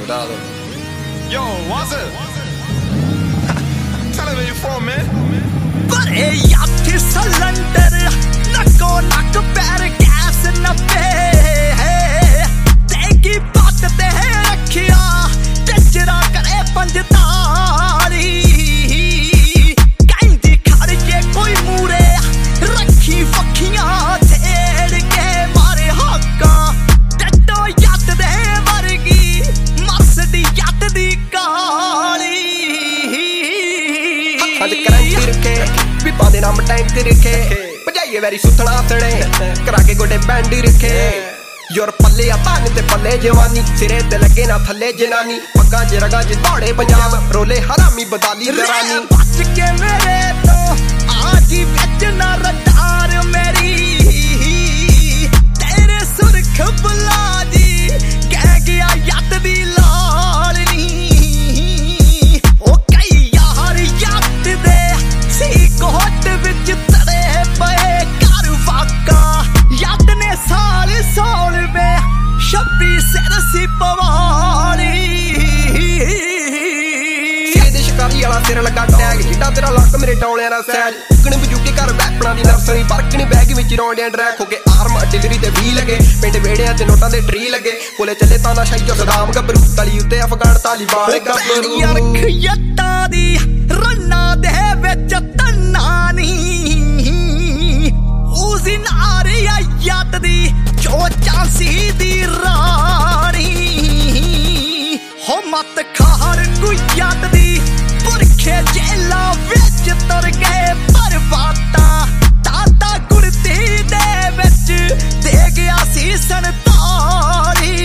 Cuidado. Yo, what's it? Tell me where you from, man. Bare yathi cylinder nako nak पैर gas na pe teki baat te rakhiya jajra kare panjtari kaindi khad ke koi mure rakhi fakhiyan thed ke mare hakka tatto yat de vargi marsdi yat di kaali ਅੱਜ ਕਰੰਟੀ ਰੱਖੇ ਵੀ ਪਾ ਦੇ ਨਾਮ tank ਰੱਖੇ ਭਜਾਈਏ very ਸੁੱਥਣਾ ਸਣੇ ਕਰਾ ਕੇ ਗੋਡੇ band ਰੱਖੇ ਯੋਰ ਪੱਲੇ ਆ ਤਾਨ ਤੇ ਪੱਲੇ ਜਵਾਨੀ ਸਿਰੇ ਤੇ ਲੱਗੇ ਨਾ ਥੱਲੇ ਜਨਾਨੀ ਪੱਗਾਂ ਚ ਰਗਾਂ ਚ ਦੌੜੇ ਪੰਜਾਬ ਰੋਲੇ ਹਰਾਮੀ ਬਦਾਲੀ ਦਰਾਨੀ ਬਚ ਕੇ ਮੇਰੇ ਤੋਂ ਆਜੀ ਵਿੱਚ ਨਾ ਰਡਾਰ ਮੇਰੀ ਤੇਰੇ ਸੁਰਖ ਬੁਲਾ ਦੀ ਕਹਿ ਗਿਆ ਯੱਤ ਦੀ ਲਾਲਨੀ ਉਹ ਕਈ ਯਾਰ ਯੱਤ ਦੇ ਸੀ ਕੋਟ ਵਿੱਚ ਤੜੇ ਪਏ ਘਰ ਵਾਕਾ ਯੱਤ ਨੇ ਸਾਲ ਵੇ 26 ਸਿਰ ਸੀ ਪਵਾਲੀ ਸ਼ਿਕਾਰੀ ਵਾਲਾ ਸਿਰ ਲੱਗਾ ਟੈਗ ਜਿੱਡਾ ਤੇਰਾ ਲੱਕ ਮੇਰੇ ਟੌਲਿਆਂ ਦਾ ਸੈਲ ਉੱਗਣ ਬਜੂਕੇ ਘਰ ਵੈਪਣਾ ਦੀ ਨਰਸਰੀ ਪਰਕਣੀ ਬੈਗ ਵਿੱਚ ਰੌਂਡਿਆਂ ਡਰੈਕ ਹੋ ਕੇ ਆਰਮ ਅਰਟਿਲਰੀ ਤੇ ਵੀ ਲੱਗੇ ਪਿੰਡ ਵੇੜਿਆਂ ਤੇ ਨੋਟਾਂ ਦੇ ਟਰੀ ਲੱਗੇ ਕੋਲੇ ਚੱਲੇ ਤਾਂ ਨਾ ਸ਼ਾਈ ਜੋ ਸਦਾਮ ਗੱਭਰੂ ਤਲੀ ਉੱਤੇ ਅਫਗਾਨ ਤਾਲੀਬਾਨ ਗੱਭਰੂ ਯਰਖ ਯੱਟਾਂ ਦੀ ਰੰਨਾ ਦੇ ਵਿੱਚ ਤੰਨਾ ਨੀ ਉਸੀ ਨਾਰੀ ਯੱਟ ਦੀ ਜੋ ਚਾਂਸੀ ਦੀ ਰਾਣੀ ਹੋ ਮਤ ਖਾਰ ਕੋਈ ਯੱਟ ਦੀ ਪੁਰਖੇ ਜੇਲਾ ਵਿੱਚ ਤੁਰ ਗਏ ਪਰਵਾਤਾ ਤਾਤਾ ਗੁਰਤੀ ਦੇ ਵਿੱਚ ਦੇ ਗਿਆ ਸੀ ਸੰਤਾਲੀ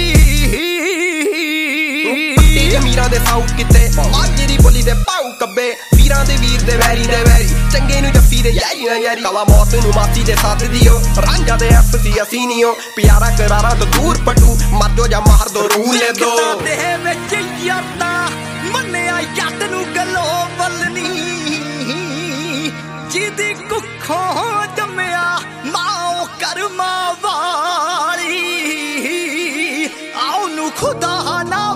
ਜ਼ਮੀਰਾਂ ਦੇ ਸਾਊ ਕਿਤੇ ਮਾਝੇ ਦੀ ਬੋਲੀ ਦੇ ਪਾਉ ਕੱਬੇ ਵੀਰਾਂ ਦੇ ਵੀਰ ਦੇ ਵੈਰੀ ਚੰਗੇ ਨੂੰ ਜੱਫੀ ਦੇ ਯਾਰੀ ਨਾ ਯਾਰੀ ਕਲਾ ਮੌਤ ਨੂੰ ਮਾਤੀ ਦੇ ਸਾਥ ਦਿਓ ਰਾਂਝਾ ਦੇ ਐਫਸੀ ਅਸੀਂ ਨੀਓ ਪਿਆਰਾ ਕਰਾਰਾਂ ਤੋਂ ਦੂਰ ਪਟੂ ਮਾਰੋ ਜਾਂ ਮਾਰ ਦੋ ਰੂਲ ਲੈ ਦੋ ਦੇ ਵਿੱਚ ਯਾਤਾ ਮੰਨਿਆ ਯੱਤ ਨੂੰ ਗਲੋਬਲ ਨੀ ਜਿਹਦੀ ਕੁੱਖੋਂ ਜੰਮਿਆ ਮਾਂ ਕਰਮਾਂ ਵਾਲੀ ਆਉ ਨੂੰ ਖੁਦਾ ਨਾ